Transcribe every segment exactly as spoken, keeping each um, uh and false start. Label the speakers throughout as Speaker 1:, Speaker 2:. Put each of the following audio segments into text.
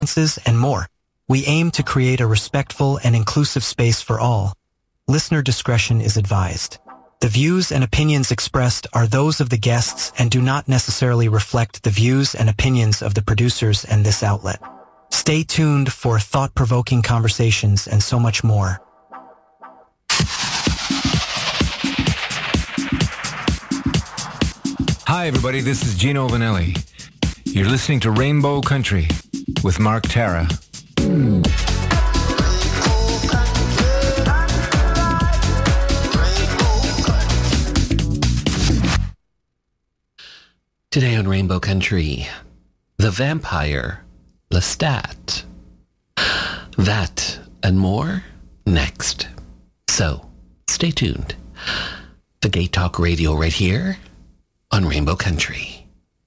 Speaker 1: and more. We aim to create a respectful and inclusive space for all. Listener discretion is advised. The views and opinions expressed are those of the guests and do not necessarily reflect the views and opinions of the producers and this outlet. Stay tuned for thought-provoking conversations and so much more.
Speaker 2: Hi, everybody. This is Gino Vanelli. You're listening to Rainbow Country with Mark Tara.
Speaker 3: Today on Rainbow Country, the vampire Lestat. That and more next. So, stay tuned. The Gay Talk Radio right here on Rainbow Country.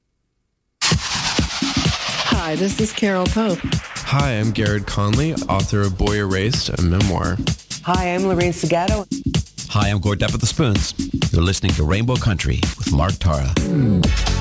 Speaker 4: Hi, this is Carol Pope.
Speaker 5: Hi, I'm Garrett Conley, author of Boy Erased, a memoir.
Speaker 6: Hi, I'm Lorraine Segato.
Speaker 7: Hi, I'm Gord Depp at the Spoons. You're listening to Rainbow Country with Mark Tara. Mm.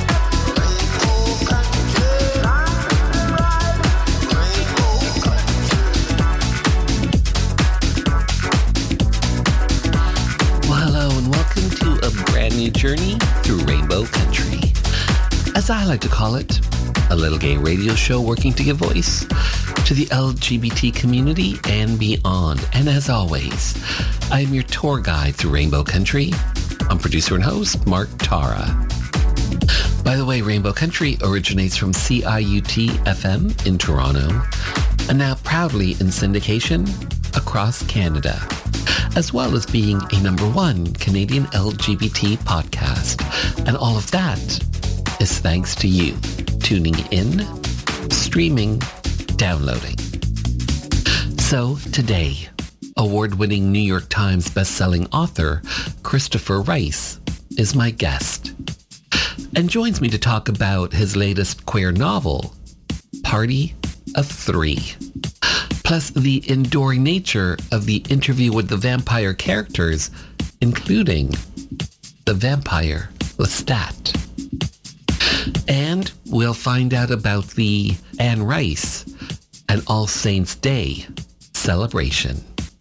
Speaker 3: A brand new journey through Rainbow Country. As I like to call it, a little gay radio show working to give voice to the L G B T community and beyond. And as always, I am your tour guide through Rainbow Country. I'm producer and host, Mark Tara. By the way, Rainbow Country originates from C I U T F M in Toronto and now proudly in syndication across Canada, as well as being a number one Canadian L G B T podcast. And all of that is thanks to you tuning in, streaming, downloading. So today, award-winning New York Times bestselling author Christopher Rice is my guest and joins me to talk about his latest queer novel, Party of Three. Plus the enduring nature of the interview with the vampire characters, including the vampire Lestat. And we'll find out about the Anne Rice and All Saints' Day celebration.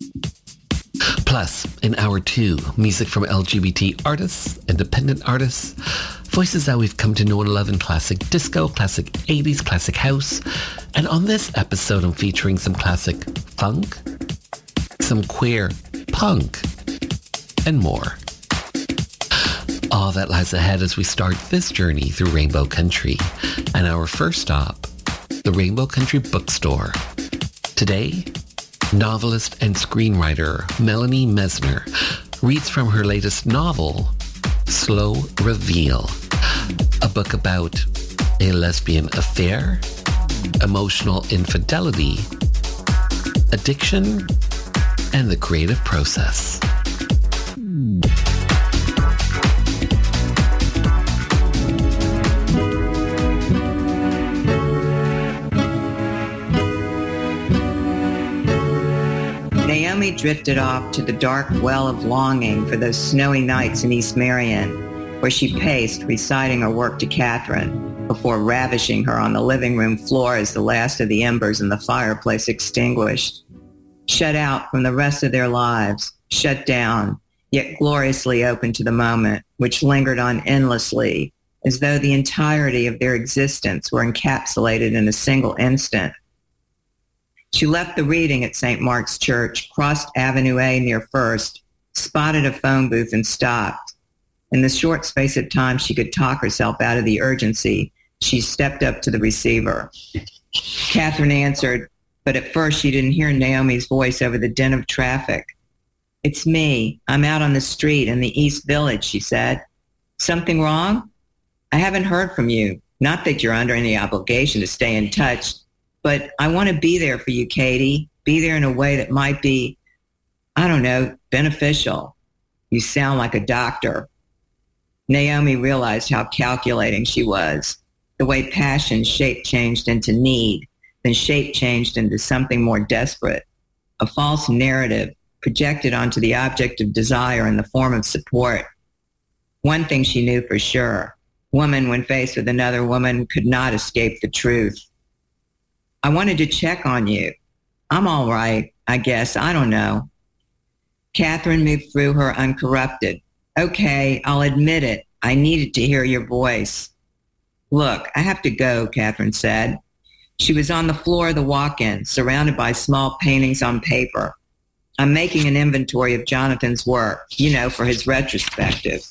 Speaker 3: Plus, in hour two, music from L G B T artists, independent artists, voices that we've come to know and love in classic disco, classic eighties, classic house. And on this episode, I'm featuring some classic funk, some queer punk, and more. All that lies ahead as we start this journey through Rainbow Country. And our first stop, the Rainbow Country Bookstore. Today, novelist and screenwriter Melanie Mesner reads from her latest novel, Slow Reveal, a book about a lesbian affair, emotional infidelity, addiction, and the creative process.
Speaker 6: Naomi drifted off to the dark well of longing for those snowy nights in East Marion, where she paced, reciting her work to Catherine, before ravishing her on the living room floor as the last of the embers in the fireplace extinguished. Shut out from the rest of their lives, shut down, yet gloriously open to the moment, which lingered on endlessly, as though the entirety of their existence were encapsulated in a single instant. She left the reading at Saint Mark's Church, crossed Avenue A near First, spotted a phone booth and stopped. In the short space of time she could talk herself out of the urgency, she stepped up to the receiver. Catherine answered, but at first she didn't hear Naomi's voice over the din of traffic. It's me. I'm out on the street in the East Village, she said. Something wrong? I haven't heard from you. Not that you're under any obligation to stay in touch, but I want to be there for you, Katie. Be there in a way that might be, I don't know, beneficial. You sound like a doctor. Naomi realized how calculating she was. The way passion shape changed into need, then shape changed into something more desperate. A false narrative projected onto the object of desire in the form of support. One thing she knew for sure. Woman, when faced with another woman, could not escape the truth. I wanted to check on you. I'm all right, I guess. I don't know. Catherine moved through her uncorrupted. Okay, I'll admit it. I needed to hear your voice. Look, I have to go, Catherine said. She was on the floor of the walk-in, surrounded by small paintings on paper. I'm making an inventory of Jonathan's work, you know, for his retrospective.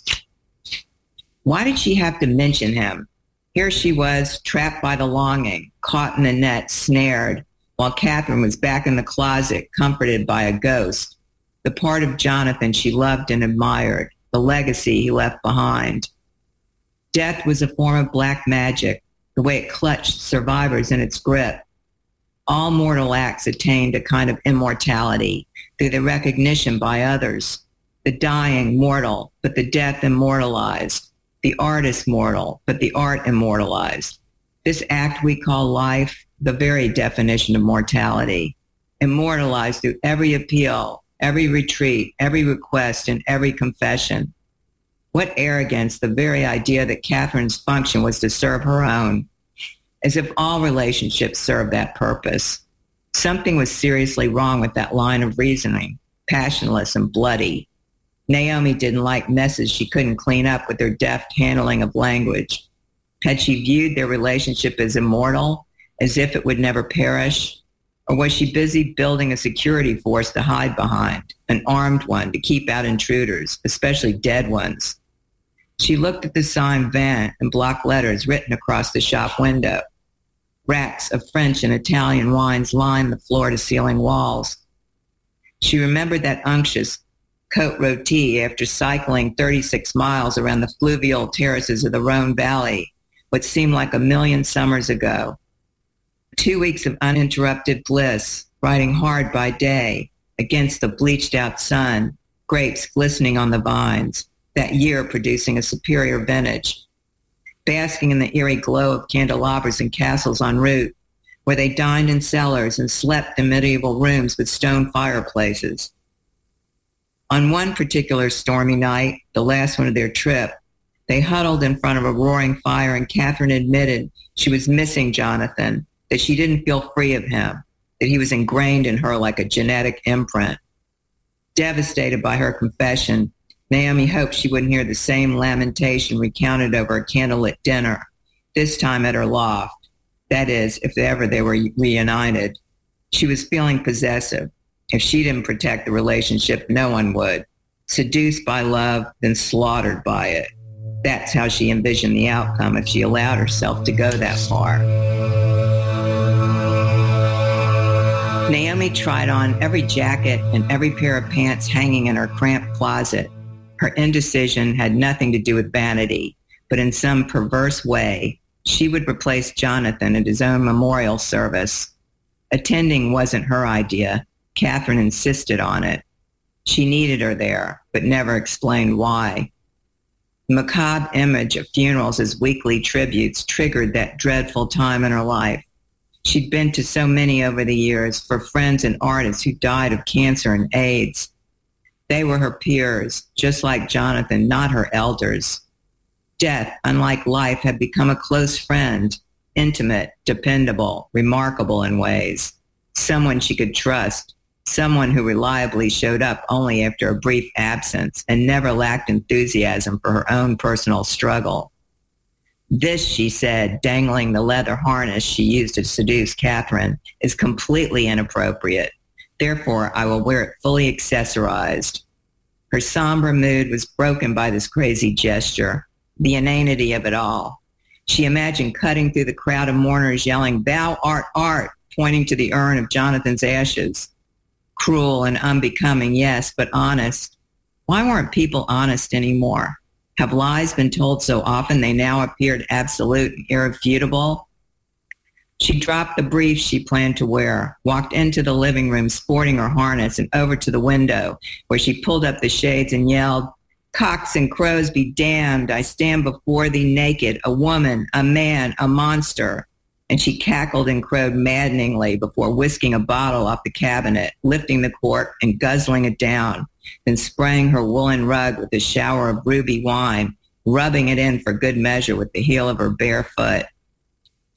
Speaker 6: Why did she have to mention him? Here she was, trapped by the longing, caught in a net, snared, while Catherine was back in the closet, comforted by a ghost, the part of Jonathan she loved and admired, the legacy he left behind. Death was a form of black magic, the way it clutched survivors in its grip. All mortal acts attained a kind of immortality through the recognition by others. The dying mortal, but the death immortalized. The artist mortal, but the art immortalized. This act we call life, the very definition of mortality, immortalized through every appeal, every retreat, every request, and every confession. What arrogance, the very idea that Catherine's function was to serve her own, as if all relationships served that purpose. Something was seriously wrong with that line of reasoning, passionless and bloody. Naomi didn't like messes she couldn't clean up with her deft handling of language. Had she viewed their relationship as immortal, as if it would never perish? Or was she busy building a security force to hide behind, an armed one to keep out intruders, especially dead ones? She looked at the sign Vin in block letters written across the shop window. Racks of French and Italian wines lined the floor-to-ceiling walls. She remembered that unctuous Côte Rôtie after cycling thirty-six miles around the fluvial terraces of the Rhone Valley, what seemed like a million summers ago. Two weeks of uninterrupted bliss, riding hard by day, against the bleached-out sun, grapes glistening on the vines, that year producing a superior vintage. Basking in the eerie glow of candelabras and castles en route, where they dined in cellars and slept in medieval rooms with stone fireplaces. On one particular stormy night, the last one of their trip, they huddled in front of a roaring fire, and Catherine admitted she was missing Jonathan, that she didn't feel free of him, that he was ingrained in her like a genetic imprint. Devastated by her confession, Naomi hoped she wouldn't hear the same lamentation recounted over a candlelit dinner, this time at her loft. That is, if ever they were reunited. She was feeling possessive. If she didn't protect the relationship, no one would. Seduced by love, then slaughtered by it. That's how she envisioned the outcome if she allowed herself to go that far. Naomi tried on every jacket and every pair of pants hanging in her cramped closet. Her indecision had nothing to do with vanity, but in some perverse way, she would replace Jonathan at his own memorial service. Attending wasn't her idea. Catherine insisted on it. She needed her there, but never explained why. The macabre image of funerals as weekly tributes triggered that dreadful time in her life. She'd been to so many over the years for friends and artists who died of cancer and AIDS. They were her peers, just like Jonathan, not her elders. Death, unlike life, had become a close friend, intimate, dependable, remarkable in ways. Someone she could trust, someone who reliably showed up only after a brief absence and never lacked enthusiasm for her own personal struggle. This, she said, dangling the leather harness she used to seduce Catherine, is completely inappropriate. Therefore, I will wear it fully accessorized. Her somber mood was broken by this crazy gesture, the inanity of it all. She imagined cutting through the crowd of mourners yelling, "Thou art art," pointing to the urn of Jonathan's ashes. Cruel and unbecoming, yes, but honest. Why weren't people honest anymore? Have lies been told so often they now appeared absolute and irrefutable? She dropped the brief she planned to wear, walked into the living room sporting her harness, and over to the window, where she pulled up the shades and yelled, "Cocks and crows be damned, I stand before thee naked, a woman, a man, a monster." And she cackled and crowed maddeningly before whisking a bottle off the cabinet, lifting the cork and guzzling it down, then spraying her woolen rug with a shower of ruby wine, rubbing it in for good measure with the heel of her bare foot.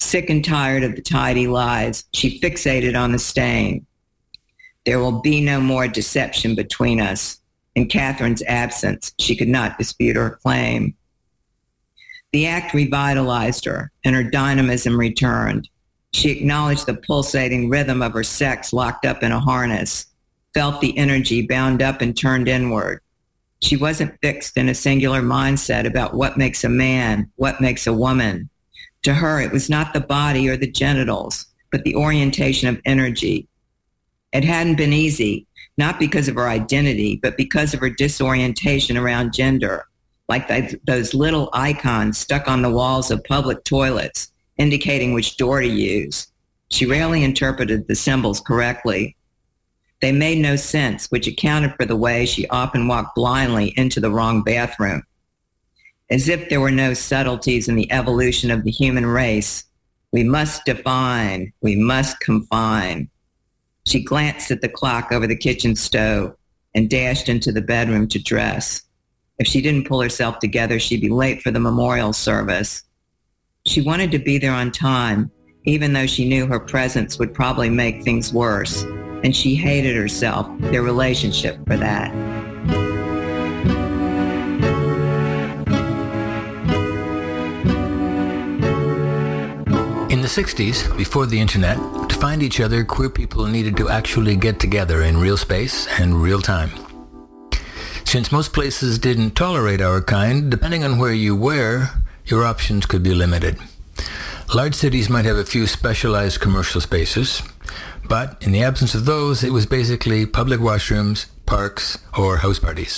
Speaker 6: Sick and tired of the tidy lies, she fixated on the stain. There will be no more deception between us. In Catherine's absence, she could not dispute her claim. The act revitalized her, and her dynamism returned. She acknowledged the pulsating rhythm of her sex locked up in a harness, felt the energy bound up and turned inward. She wasn't fixed in a singular mindset about what makes a man, what makes a woman. To her, it was not the body or the genitals, but the orientation of energy. It hadn't been easy, not because of her identity, but because of her disorientation around gender, like th- those little icons stuck on the walls of public toilets, indicating which door to use. She rarely interpreted the symbols correctly. They made no sense, which accounted for the way she often walked blindly into the wrong bathroom. As if there were no subtleties in the evolution of the human race. We must define, we must confine. She glanced at the clock over the kitchen stove and dashed into the bedroom to dress. If she didn't pull herself together, she'd be late for the memorial service. She wanted to be there on time, even though she knew her presence would probably make things worse, and she hated herself, their relationship, for that.
Speaker 8: In the sixties, before the internet, to find each other, queer people needed to actually get together in real space and real time. Since most places didn't tolerate our kind, depending on where you were, your options could be limited. Large cities might have a few specialized commercial spaces, but in the absence of those, it was basically public washrooms, parks, or house parties.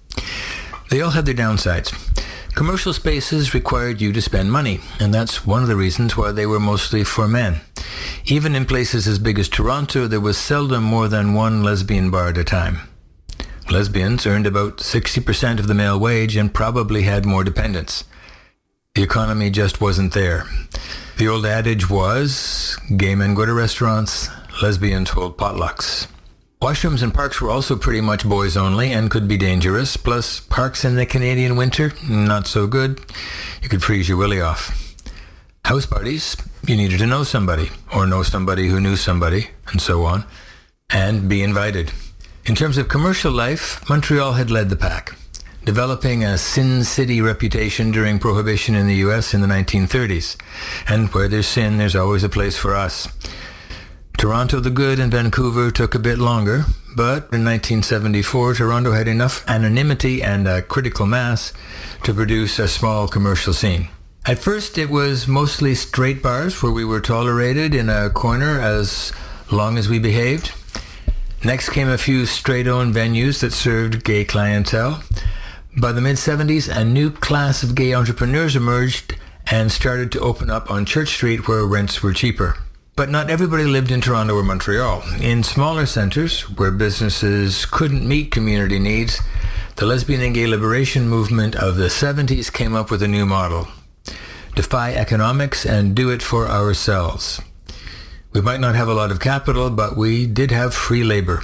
Speaker 8: They all had their downsides. Commercial spaces required you to spend money, and that's one of the reasons why they were mostly for men. Even in places as big as Toronto, there was seldom more than one lesbian bar at a time. Lesbians earned about sixty percent of the male wage and probably had more dependents. The economy just wasn't there. The old adage was, gay men go to restaurants, lesbians hold potlucks. Washrooms in parks were also pretty much boys only and could be dangerous, plus parks in the Canadian winter, not so good. You could freeze your willy off. House parties, you needed to know somebody, or know somebody who knew somebody, and so on, and be invited. In terms of commercial life, Montreal had led the pack, developing a Sin City reputation during Prohibition in the U S in the nineteen thirties. And where there's sin, there's always a place for us. Toronto the Good and Vancouver took a bit longer, but in nineteen seventy-four, Toronto had enough anonymity and a critical mass to produce a small commercial scene. At first, it was mostly straight bars where we were tolerated in a corner as long as we behaved. Next came a few straight-owned venues that served gay clientele. By the mid-seventies, a new class of gay entrepreneurs emerged and started to open up on Church Street where rents were cheaper. But not everybody lived in Toronto or Montreal. In smaller centres, where businesses couldn't meet community needs, the lesbian and gay liberation movement of the seventies came up with a new model. Defy economics and do it for ourselves. We might not have a lot of capital, but we did have free labour.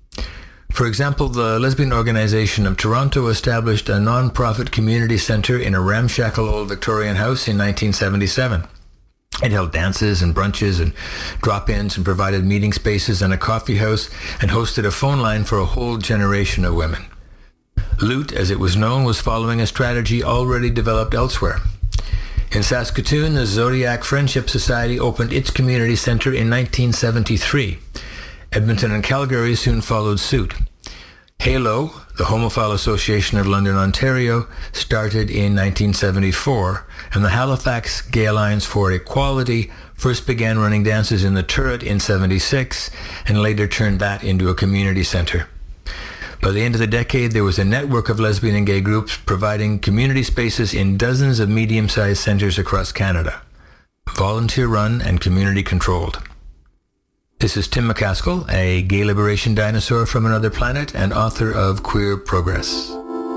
Speaker 8: For example, the Lesbian Organization of Toronto established a non-profit community centre in a ramshackle old Victorian house in nineteen seventy-seven. It held dances and brunches and drop-ins and provided meeting spaces and a coffee house and hosted a phone line for a whole generation of women. Loot, as it was known, was following a strategy already developed elsewhere. In Saskatoon, the Zodiac Friendship Society opened its community centre in nineteen seventy-three. Edmonton and Calgary soon followed suit. HALO, the Homophile Association of London, Ontario, started in nineteen seventy-four, and the Halifax Gay Alliance for Equality first began running dances in the Turret in seventy-six, and later turned that into a community centre. By the end of the decade, there was a network of lesbian and gay groups providing community spaces in dozens of medium-sized centres across Canada, volunteer-run and community-controlled. This is Tim McCaskill, a gay liberation dinosaur from another planet and author of Queer Progress.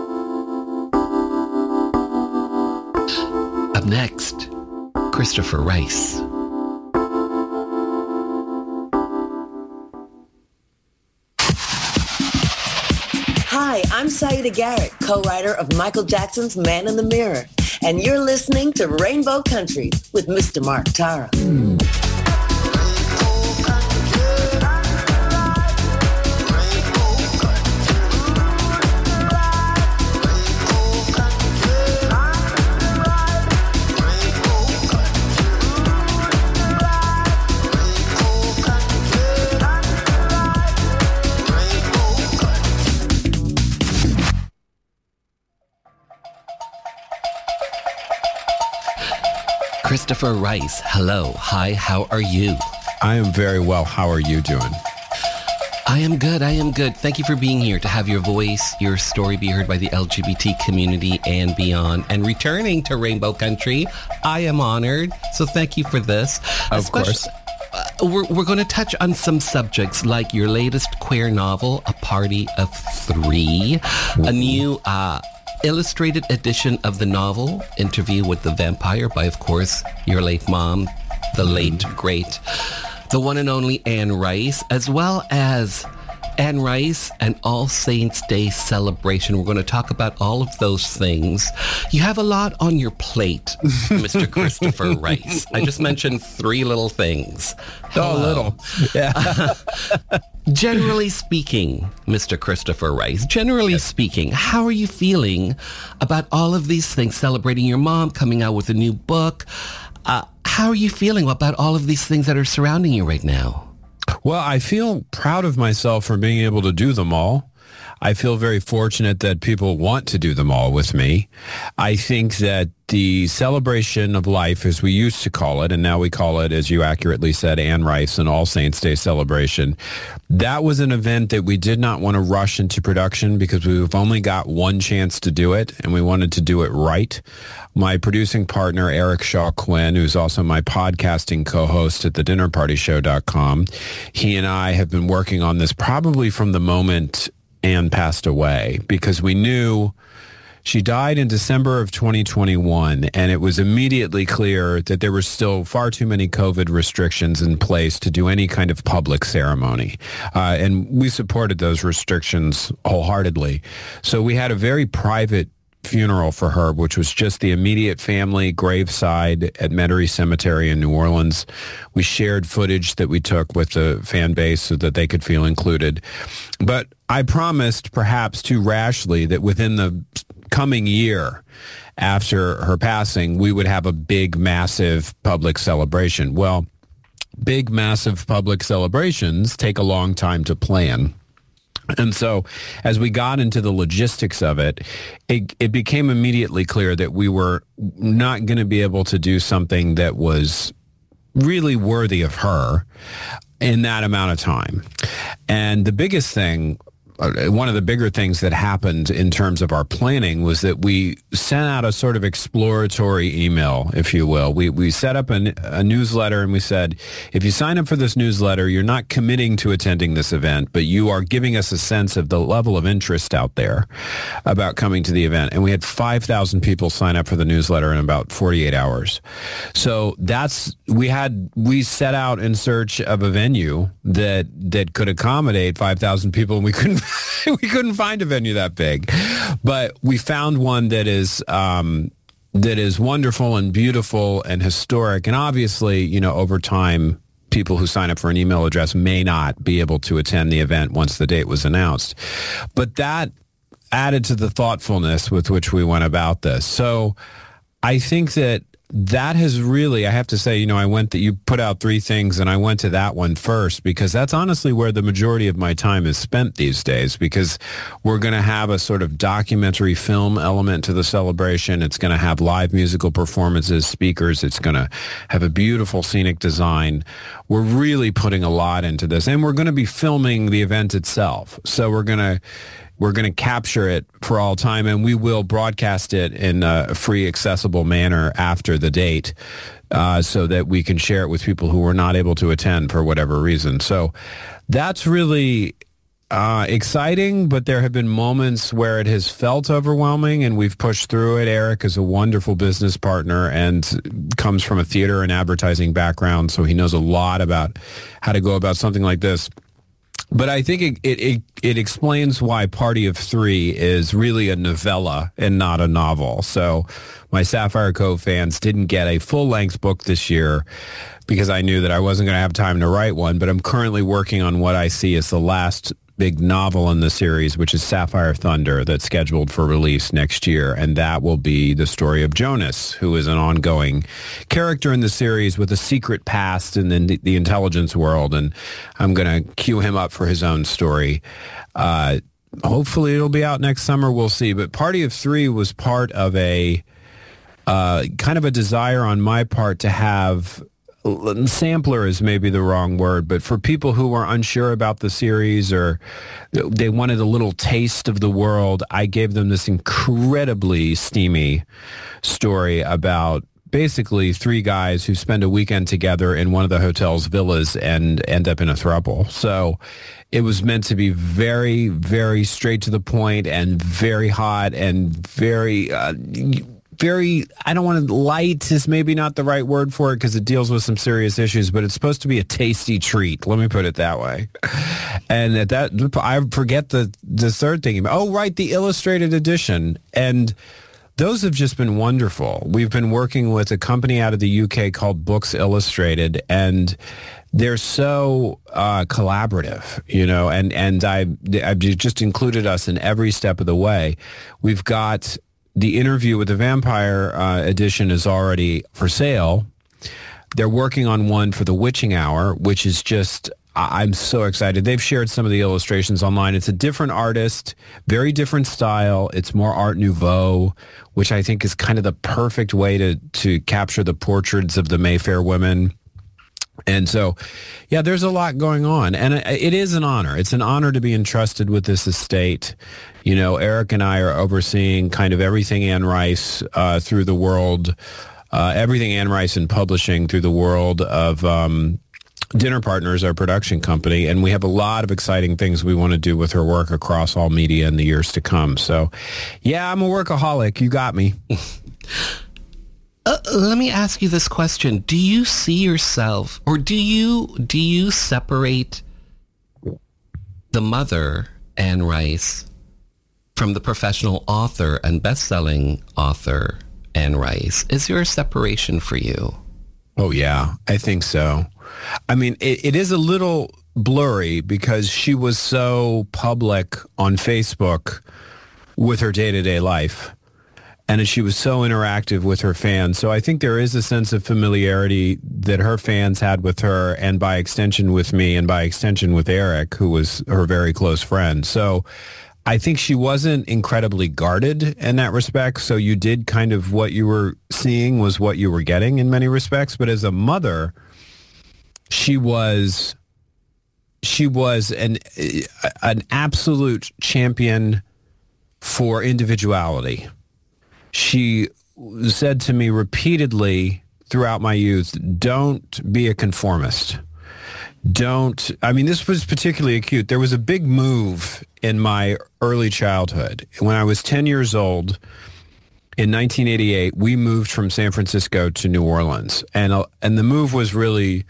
Speaker 3: Up next, Christopher Rice.
Speaker 9: Hi, I'm Saida Garrett, co-writer of Michael Jackson's Man in the Mirror. and you're listening to Rainbow Country with Mister Mark Tara.
Speaker 3: Christopher Rice, hello. Hi, how are you?
Speaker 5: I am very well. How are you doing?
Speaker 3: I am good. I am good. Thank you for being here to have your voice, your story be heard by the L G B T community and beyond. And returning to Rainbow Country, I am honored. So thank you for this.
Speaker 5: Of
Speaker 3: Especially,
Speaker 5: course.
Speaker 3: Uh, we're we're going to touch on some subjects like your latest queer novel, A Party of Three, mm-hmm. a new uh, illustrated edition of the novel, Interview with the Vampire, by, of course, your late mom, the late, great, the one and only Anne Rice, as well as Anne Rice and All Saints Day celebration. We're going to talk about all of those things. You have a lot on your plate, Mister Christopher Rice. I just mentioned three little things.
Speaker 5: Hello. Oh, little. Yeah.
Speaker 3: Generally speaking, Mister Christopher Rice, generally yes. speaking, how are you feeling about all of these things, celebrating your mom, coming out with a new book? Uh, how are you feeling about all of these things that are surrounding you right now?
Speaker 5: Well, I feel proud of myself for being able to do them all. I feel very fortunate that people want to do them all with me. I think that the celebration of life, as we used to call it, and now we call it, as you accurately said, Anne Rice and All Saints Day celebration, that was an event that we did not want to rush into production because we've only got one chance to do it, and we wanted to do it right. My producing partner, Eric Shaw Quinn, who's also my podcasting co-host at the dinner party show dot com, he and I have been working on this probably from the moment Anne passed away, because we knew she died in December of twenty twenty-one, and it was immediately clear that there were still far too many COVID restrictions in place to do any kind of public ceremony. Uh, and we supported those restrictions wholeheartedly. So we had a very private funeral for her, which was just the immediate family graveside at Metairie Cemetery in New Orleans. We shared footage that we took with the fan base so that they could feel included. But I promised, perhaps too rashly, that within the coming year after her passing, we would have a big, massive public celebration. Well, big, massive public celebrations take a long time to plan. And so as we got into the logistics of it, it, it became immediately clear that we were not going to be able to do something that was really worthy of her in that amount of time. And the biggest thing, one of the bigger things that happened in terms of our planning was that we sent out a sort of exploratory email, if you will. We we set up a, a newsletter, and we said, if you sign up for this newsletter, you're not committing to attending this event, but you are giving us a sense of the level of interest out there about coming to the event. And we had five thousand people sign up for the newsletter in about forty-eight hours. So that's, we had, we set out in search of a venue that, that could accommodate five thousand people, and we couldn't we couldn't find a venue that big, but we found one that is um, that is wonderful and beautiful and historic. And obviously, you know, over time, people who sign up for an email address may not be able to attend the event once the date was announced. But that added to the thoughtfulness with which we went about this. So I think that that has really, I have to say, you know, I went that you put out three things, and I went to that one first because that's honestly where the majority of my time is spent these days, because we're going to have a sort of documentary film element to the celebration. It's going to have live musical performances, speakers. It's going to have a beautiful scenic design. We're really putting a lot into this, and we're going to be filming the event itself. So we're going to We're going to capture it for all time, and we will broadcast it in a free, accessible manner after the date uh, so that we can share it with people who were not able to attend for whatever reason. So that's really uh, exciting, but there have been moments where it has felt overwhelming, and we've pushed through it. Eric is a wonderful business partner and comes from a theater and advertising background, so he knows a lot about how to go about something like this. But I think it, it, it, it explains why Party of Three is really a novella and not a novel. So my Sapphire Cove fans didn't get a full-length book this year because I knew that I wasn't going to have time to write one. But I'm currently working on what I see as the last big novel in the series, which is Sapphire Thunder, that's scheduled for release next year. And that will be the story of Jonas, who is an ongoing character in the series with a secret past in the, the intelligence world. And I'm going to cue him up for his own story. Uh, hopefully it'll be out next summer. We'll see. But Party of Three was part of a uh, kind of a desire on my part to have... sampler is maybe the wrong word, but for people who are unsure about the series or they wanted a little taste of the world, I gave them this incredibly steamy story about basically three guys who spend a weekend together in one of the hotel's villas and end up in a throuple. So it was meant to be very, very straight to the point and very hot and very... Uh, Very, I don't want to, light is maybe not the right word for it because it deals with some serious issues, but it's supposed to be a tasty treat. Let me put it that way. And at that, I forget the, the third thing. Oh, right, the illustrated edition. And those have just been wonderful. We've been working with a company out of the U K called Books Illustrated, and they're so uh, collaborative, you know, and, and I, I've just included us in every step of the way. We've got... The Interview with the Vampire uh, edition is already for sale. They're working on one for The Witching Hour, which is just, I'm so excited. They've shared some of the illustrations online. It's a different artist, very different style. It's more Art Nouveau, which I think is kind of the perfect way to, to capture the portraits of the Mayfair women. And so, yeah, there's a lot going on. And it is an honor. It's an honor to be entrusted with this estate. You know, Eric and I are overseeing kind of everything Anne Rice uh, through the world, uh, everything Anne Rice in publishing through the world of um, Dinner Partners, our production company. And we have a lot of exciting things we want to do with her work across all media in the years to come. So, yeah, I'm a workaholic. You got me.
Speaker 3: Uh, let me ask you this question. Do you see yourself, or do you do you separate the mother, Anne Rice, from the professional author and best-selling author, Anne Rice? Is there a separation for you?
Speaker 5: Oh, yeah, I think so. I mean, it, it is a little blurry because she was so public on Facebook with her day-to-day life. And she was so interactive with her fans. So I think there is a sense of familiarity that her fans had with her and by extension with me and by extension with Eric, who was her very close friend. So I think she wasn't incredibly guarded in that respect. So you did kind of what you were seeing was what you were getting in many respects. But as a mother, she was she was an an absolute champion for individuality. She said to me repeatedly throughout my youth, don't be a conformist. Don't, I mean, this was particularly acute. There was a big move in my early childhood. When I was ten years old, in nineteen eighty-eight, we moved from San Francisco to New Orleans. And, uh, and the move was really,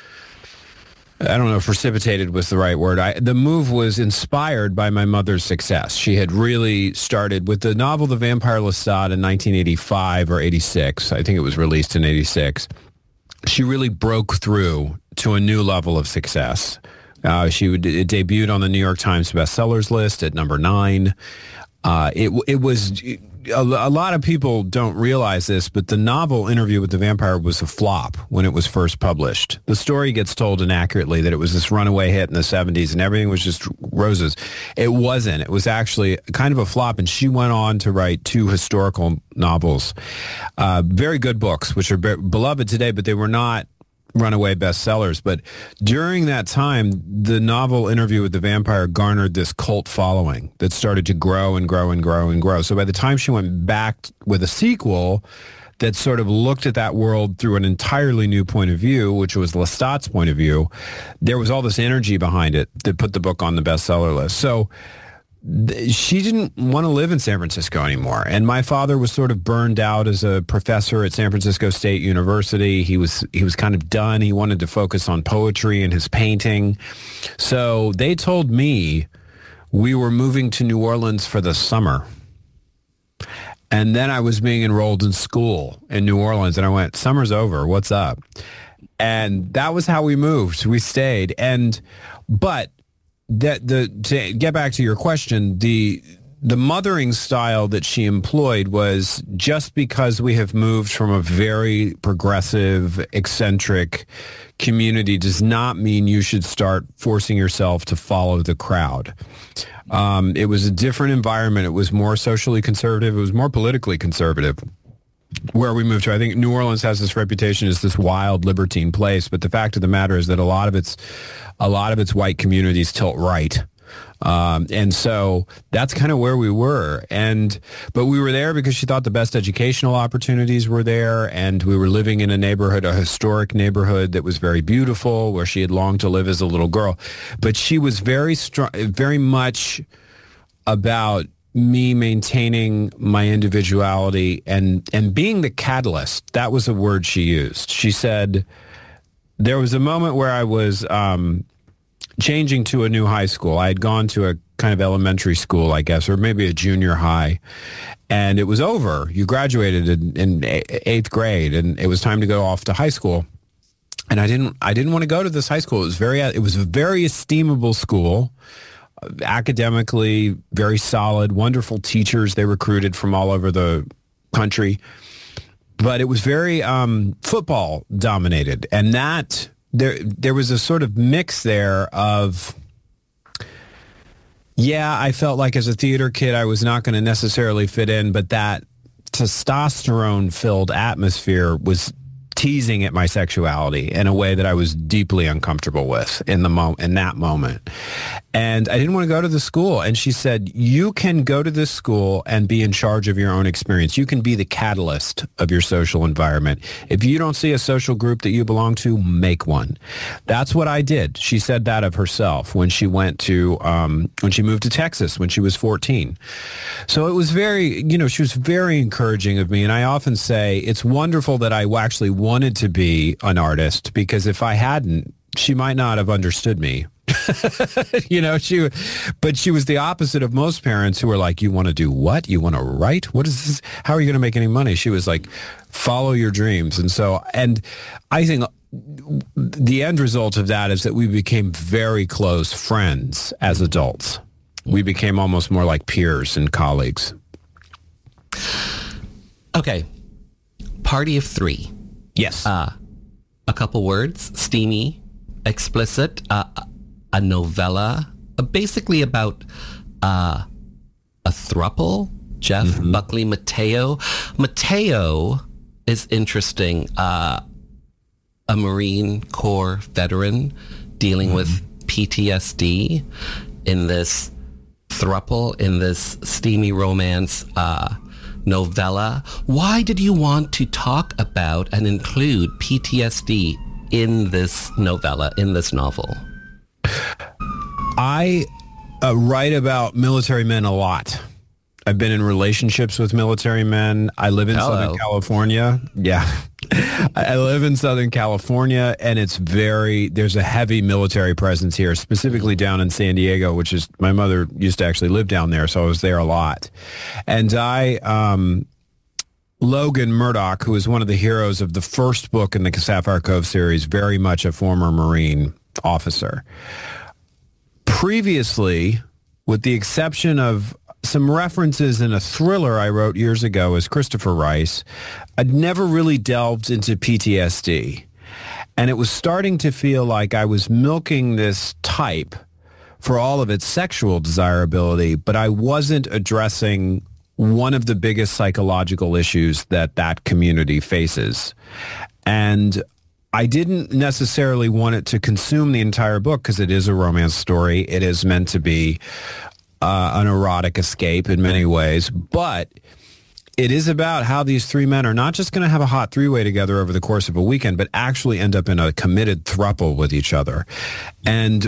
Speaker 5: I don't know if precipitated was the right word. I, the move was inspired by my mother's success. She had really started with the novel The Vampire Lestat in nineteen eighty-five or eighty-six. I think it was released in eighty-six. She really broke through to a new level of success. Uh, she would, it debuted on the New York Times bestsellers list at number nine. Uh, it it was a, a lot of people don't realize this, but the novel Interview with the Vampire was a flop when it was first published. The story gets told inaccurately that it was this runaway hit in the seventies and everything was just roses. It wasn't. It was actually kind of a flop, and she went on to write two historical novels, uh, very good books, which are be- beloved today, but they were not runaway bestsellers. But during that time, the novel Interview with the Vampire garnered this cult following that started to grow and grow and grow and grow. So by the time she went back with a sequel that sort of looked at that world through an entirely new point of view, which was Lestat's point of view, there was all this energy behind it that put the book on the bestseller list. So th- she didn't want to live in San Francisco anymore. And my father was sort of burned out as a professor at San Francisco State University. He was he was kind of done. He wanted to focus on poetry and his painting. So they told me we were moving to New Orleans for the summer. And then I was being enrolled in school in New Orleans. And I went, summer's over. What's up? And that was how we moved. We stayed. And but that the to get back to your question, the the mothering style that she employed was just because we have moved from a very progressive, eccentric community does not mean you should start forcing yourself to follow the crowd. Um, it was a different environment. It was more socially conservative. It was more politically conservative where we moved to. I think New Orleans has this reputation as this wild, libertine place, but the fact of the matter is that a lot of its a lot of its white communities tilt right. Um, and so that's kind of where we were. And, but we were there because she thought the best educational opportunities were there. And we were living in a neighborhood, a historic neighborhood that was very beautiful, where she had longed to live as a little girl. But she was very strong, very much about me maintaining my individuality and, and being the catalyst. That was a word she used. She said, there was a moment where I was, um, changing to a new high school. I had gone to a kind of elementary school, I guess, or maybe a junior high, and it was over. You graduated in, in eighth grade, and it was time to go off to high school. And I didn't, I didn't want to go to this high school. It was very, it was a very esteemable school, academically very solid, wonderful teachers. They recruited from all over the country, but it was very um, football dominated, and that. There there was a sort of mix there of, yeah, I felt like as a theater kid I was not going to necessarily fit in, but that testosterone-filled atmosphere was teasing at my sexuality in a way that I was deeply uncomfortable with in the mo- in that moment. And I didn't want to go to the school. And she said, you can go to this school and be in charge of your own experience. You can be the catalyst of your social environment. If you don't see a social group that you belong to, make one. That's what I did. She said that of herself when she went to, um, when she moved to Texas when she was fourteen. So it was very, you know, she was very encouraging of me. And I often say it's wonderful that I actually wanted to be an artist, because if I hadn't, she might not have understood me. you know, she, but she was the opposite of most parents who were like, you want to do what? You want to write? What is this? How are you going to make any money? She was like, follow your dreams. And so, and I think the end result of that is that we became very close friends as adults. We became almost more like peers and colleagues.
Speaker 3: Okay. Party of three.
Speaker 5: Yes.
Speaker 3: Uh, a couple words, steamy, explicit, uh, a novella, uh, basically about uh, a throuple, Jeff, mm-hmm. Buckley, Mateo. Mateo is interesting, uh, a Marine Corps veteran dealing mm-hmm. with P T S D in this throuple, in this steamy romance uh, novella. Why did you want to talk about and include P T S D in this novella, in this novel?
Speaker 5: I uh, write about military men a lot. I've been in relationships with military men. I live in
Speaker 3: Hello.
Speaker 5: Southern California. Yeah. I live in Southern California, and it's very, there's a heavy military presence here, specifically down in San Diego, which is, my mother used to actually live down there, so I was there a lot. And I, um, Logan Murdoch, who is one of the heroes of the first book in the Sapphire Cove series, very much a former Marine officer. Previously, with the exception of some references in a thriller I wrote years ago as Christopher Rice, I'd never really delved into P T S D. And it was starting to feel like I was milking this type for all of its sexual desirability, but I wasn't addressing one of the biggest psychological issues that that community faces. And I didn't necessarily want it to consume the entire book because it is a romance story. It is meant to be uh, an erotic escape in many ways, but it is about how these three men are not just going to have a hot three-way together over the course of a weekend, but actually end up in a committed throuple with each other. And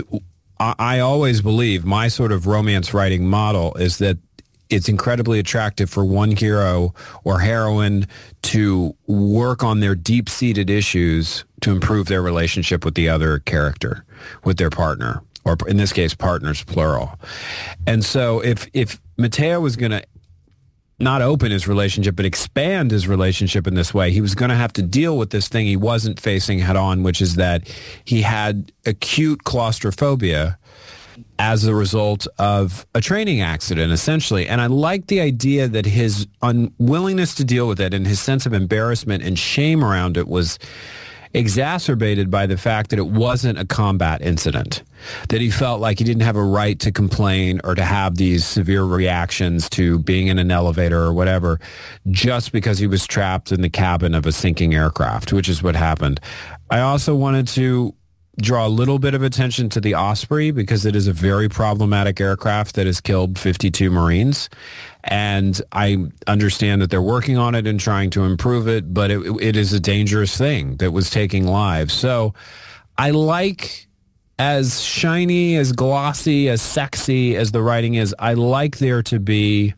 Speaker 5: I, I always believe my sort of romance writing model is that it's incredibly attractive for one hero or heroine to work on their deep-seated issues to improve their relationship with the other character, with their partner, or in this case, partners, plural. And so if, if Matteo was going to not open his relationship, but expand his relationship in this way, he was going to have to deal with this thing he wasn't facing head on, which is that he had acute claustrophobia as a result of a training accident, essentially. And I like the idea that his unwillingness to deal with it and his sense of embarrassment and shame around it was exacerbated by the fact that it wasn't a combat incident, that he felt like he didn't have a right to complain or to have these severe reactions to being in an elevator or whatever just because he was trapped in the cabin of a sinking aircraft, which is what happened. I also wanted to draw a little bit of attention to the Osprey because it is a very problematic aircraft that has killed fifty-two Marines. And I understand that they're working on it and trying to improve it, but it, it is a dangerous thing that was taking lives. So I like, as shiny, as glossy, as sexy as the writing is, I like there to be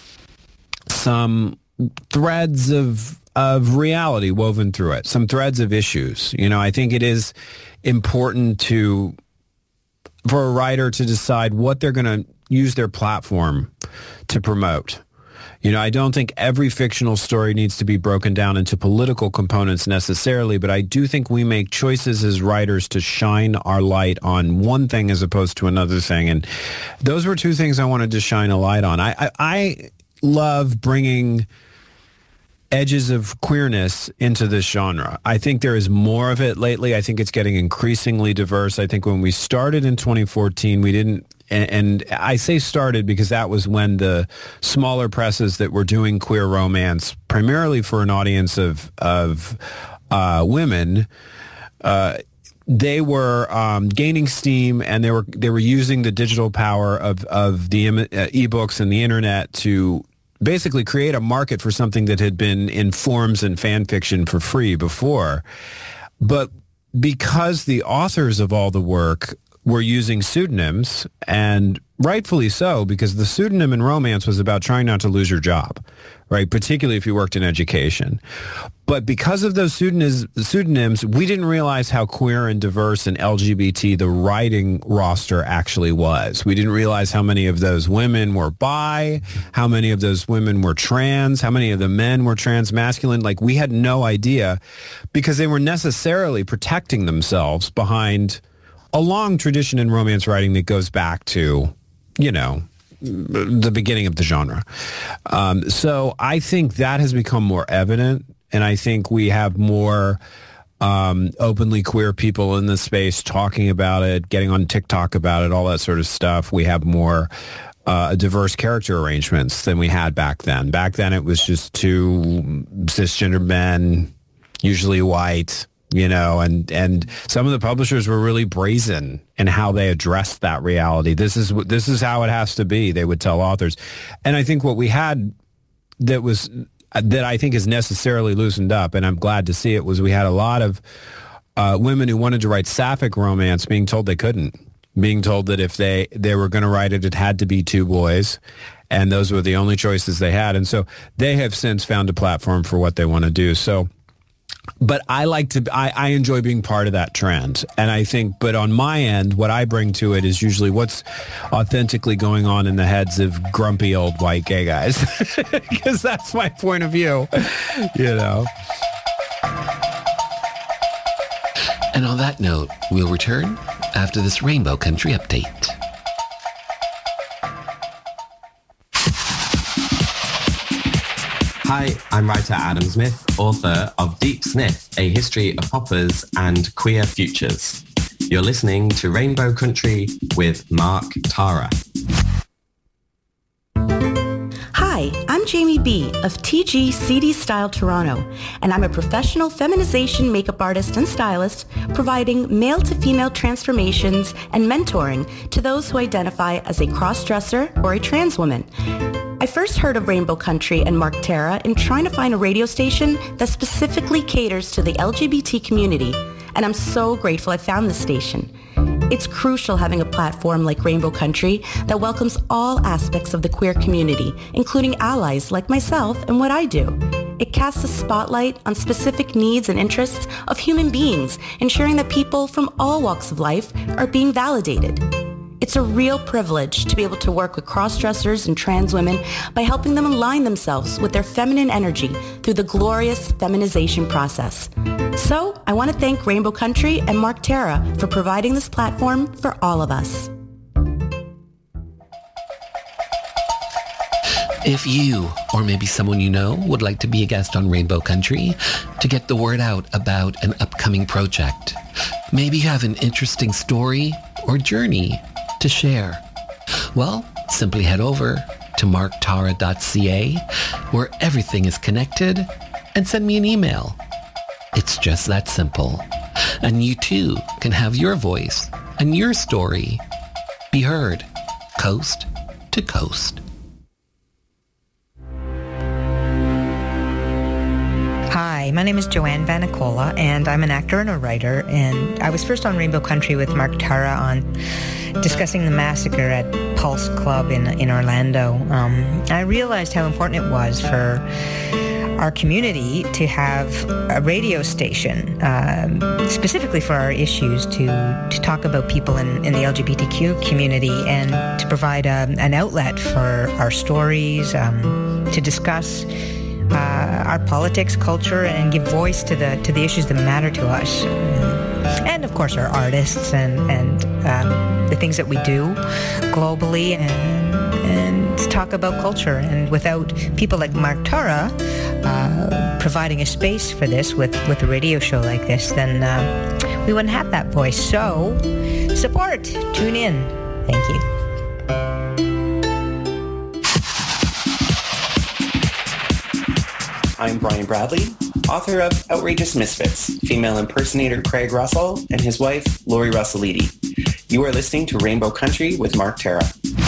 Speaker 5: some threads of of reality woven through it, some threads of issues. You know, I think it is important to for a writer to decide what they're going to use their platform to promote. You know, I don't think every fictional story needs to be broken down into political components necessarily, but I do think we make choices as writers to shine our light on one thing as opposed to another thing. And those were two things I wanted to shine a light on. I, I, I love bringing edges of queerness into this genre. I think there is more of it lately. I think it's getting increasingly diverse. I think when we started in twenty fourteen, we didn't, and, and I say started because that was when the smaller presses that were doing queer romance, primarily for an audience of, of uh, women, uh, they were um, gaining steam, and they were they were using the digital power of, of the uh, ebooks and the internet to basically create a market for something that had been in forums and fan fiction for free before. But because the authors of all the work were using pseudonyms, and rightfully so, because the pseudonym in romance was about trying not to lose your job, right? Particularly if you worked in education. But because of those pseudonyms, pseudonyms, we didn't realize how queer and diverse and L G B T the writing roster actually was. We didn't realize how many of those women were bi, how many of those women were trans, how many of the men were transmasculine. Like, we had no idea because they were necessarily protecting themselves behind a long tradition in romance writing that goes back to, you know, the beginning of the genre. Um, so I think that has become more evident. And I think we have more um, openly queer people in the space talking about it, getting on TikTok about it, all that sort of stuff. We have more uh, diverse character arrangements than we had back then. Back then, it was just two cisgender men, usually white, you know, and, and some of the publishers were really brazen in how they addressed that reality. This is this is how it has to be, they would tell authors. And I think what we had that was that I think is necessarily loosened up, and I'm glad to see it, was we had a lot of uh, women who wanted to write sapphic romance being told they couldn't, being told that if they, they were going to write it, it had to be two boys, and those were the only choices they had. And so they have since found a platform for what they want to do. So, but I like to, I, I enjoy being part of that trend. And I think, but on my end, what I bring to it is usually what's authentically going on in the heads of grumpy old white gay guys. Because that's my point of view, you know.
Speaker 3: And on that note, we'll return after this Rainbow Country update.
Speaker 10: Hi, I'm writer Adam Smith, author of Deep Sniff, A History of Poppers and Queer Futures. You're listening to Rainbow Country with Mark Tara.
Speaker 11: Hi, I'm Jamie B. of T G C D Style Toronto, and I'm a professional feminization makeup artist and stylist providing male-to-female transformations and mentoring to those who identify as a cross-dresser or a trans woman. I first heard of Rainbow Country and Mark Tara in trying to find a radio station that specifically caters to the L G B T community, and I'm so grateful I found this station. It's crucial having a platform like Rainbow Country that welcomes all aspects of the queer community, including allies like myself and what I do. It casts a spotlight on specific needs and interests of human beings, ensuring that people from all walks of life are being validated. It's a real privilege to be able to work with cross-dressers and trans women by helping them align themselves with their feminine energy through the glorious feminization process. So, I want to thank Rainbow Country and Mark Tara for providing this platform for all of us.
Speaker 3: If you, or maybe someone you know, would like to be a guest on Rainbow Country to get the word out about an upcoming project, maybe you have an interesting story or journey to share, well, simply head over to mark tara dot c a, where everything is connected, and send me an email. It's just that simple. And you too can have your voice and your story be heard coast to coast.
Speaker 12: Hi, my name is Joanne Vanicola, and I'm an actor and a writer, and I was first on Rainbow Country with Mark Tara on discussing the massacre at Pulse Club in in Orlando. Um, I realized how important it was for our community to have a radio station, um, specifically for our issues, to, to talk about people in, in the L G B T Q community and to provide a, an outlet for our stories, um, to discuss uh, our politics, culture, and give voice to the to the issues that matter to us. And of course our artists and, and um, the things that we do globally, and, and talk about culture. And without people like Mark Tara uh, providing a space for this with, with a radio show like this, then uh, we wouldn't have that voice. So support, tune in. Thank you.
Speaker 13: I'm Brian Bradley, author of Outrageous Misfits, female impersonator Craig Russell and his wife, Lori Russellidi. You are listening to Rainbow Country with Mark Tara.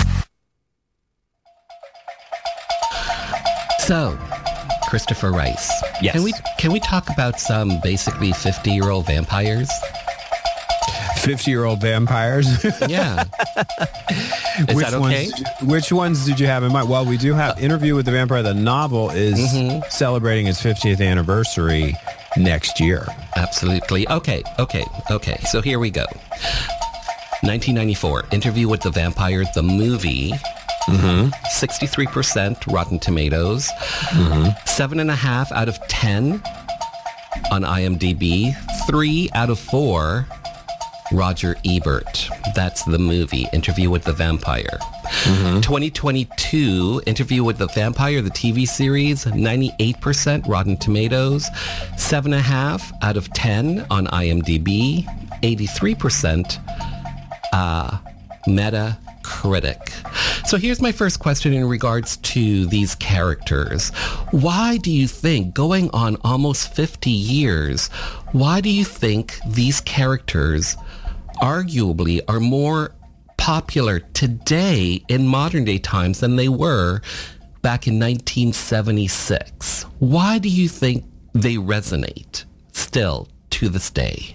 Speaker 3: So, Christopher Rice.
Speaker 5: Yes.
Speaker 3: Can we, can we talk about some basically fifty-year-old vampires?
Speaker 5: fifty-year-old vampires?
Speaker 3: Yeah. Is
Speaker 5: which
Speaker 3: that okay?
Speaker 5: Ones, which ones did you have in mind? Well, we do have Interview with the Vampire. The novel is mm-hmm. celebrating its fiftieth anniversary next year.
Speaker 3: Absolutely. Okay, okay, okay. So here we go. nineteen ninety-four, Interview with the Vampire, the movie. Mm-hmm. sixty-three percent Rotten Tomatoes. Mm-hmm. Seven and a half out of ten on IMDb. Three out of four Roger Ebert. That's the movie, Interview with the Vampire. Mm-hmm. twenty twenty-two, Interview with the Vampire, the T V series, ninety-eight percent Rotten Tomatoes, seven and a half out of ten on IMDb, eighty-three percent uh, Metacritic. So here's my first question in regards to these characters. Why do you think, going on almost fifty years, why do you think these characters arguably are more popular today in modern day times than they were back in nineteen seventy-six? Why do you think they resonate still to this day?